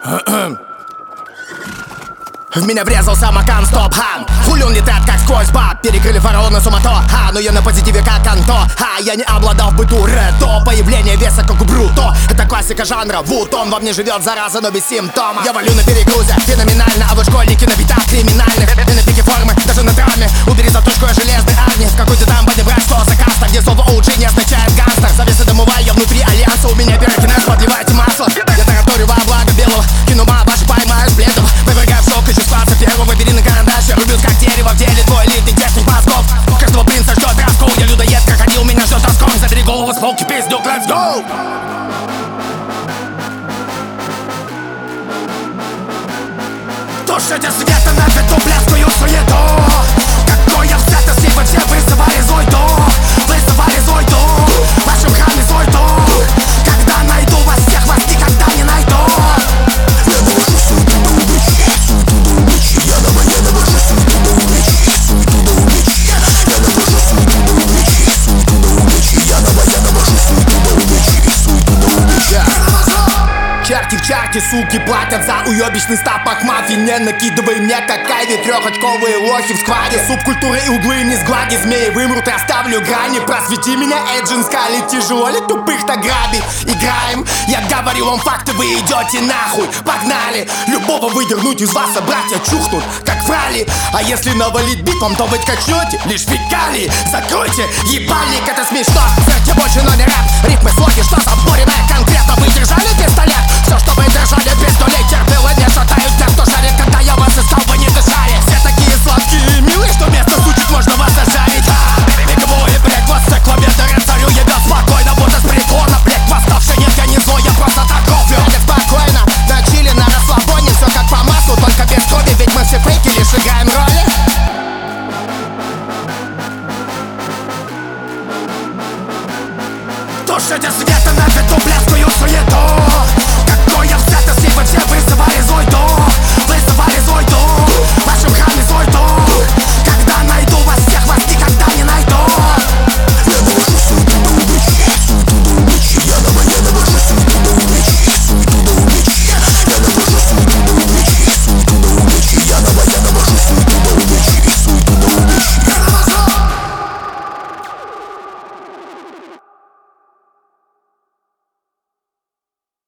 В меня врезался Макан Стоп-хан. Хули он летает как сквозь баб. Перекрыли фараона сумато. Но я на позитиве как Анто. Я не обладал в быту редо. Появление веса как у Бруто. Это классика жанра Вуд. Он во мне живет, зараза, но без симптома. Я валю на перегрузе, феноменально. А вы школьники на битах криминальных. И на пике формы, даже на драме. Убери затушку, я железный Арни. В какой-то там подебрать, что за каста. Где слово OG не означает гангстер. Завесы домовая, я внутри альянса. У меня пирокинез, подливайте масло. Я тараторю во благо белого. Кинума, ваши поймают бледов. Повергаю в шок, еще склаться первого. Бери на карандаш, я рубюсь как дерево. В деле твой элитный техник мозгов. Каждого принца ждет драйв-код. Я людоед, крокодил, меня ждет раскол. Забери голову с полки, пиздюк, let's go! Тушите света на эту блядскую суету. Какой я взятости, вы все вызывали злой дух. Вызывали злой дух, в вашем храме злой дух. Когда найду вас всех, вас никогда не найду. Я навожу суету до увечья, суету до увечья. Я навожу суету до увечья, суету до увечья. Я навожу суету до увечья, суету до увечья. Я навожу суету до увечья, суету до увечья. Черти в чарте, суки, платят за уебищный стапок мафии. Не накидывай мне, как Айви, трехочковые лохи в скваде. Субкультуры и углы не сглади, змеи вымрут, оставлю грани. Просвети меня, Эйджин Скали, тяжело ли тупых-то грабить? Играем, я говорил вам факты, вы идете нахуй. Погнали, любого выдернуть из вас, а братья чухнут, как врали. А если навалить битвом, то вы качнете лишь фекалии. Закройте ебальник, это смешно. Сверьте больше, но не рэп, ритмы, слоги, что заборенное конкретно. Вы держали пистолет? Все, что вы держали, пистолет терпело, не шатают тех, кто шарит. Когда я вас искал, вы не дышали. Все такие сладкие и милые, что вместо сучек можно вас зажарить. Беговое, блядь, вас за клавиатуры царю ебят спокойно, будто с прикона. Блядь, восставший, нет, я не злой, я просто так рофлю. Блядь, спокойно, на чили, на расслабоне. Все как по маслу, только без крови, ведь мы все фейки, лишь играем роли. Тушите света на эту блядскую суету. Какой я взятости, вы все вызывали злой дух. Вызывали злой дух, в вашем храме злой дух.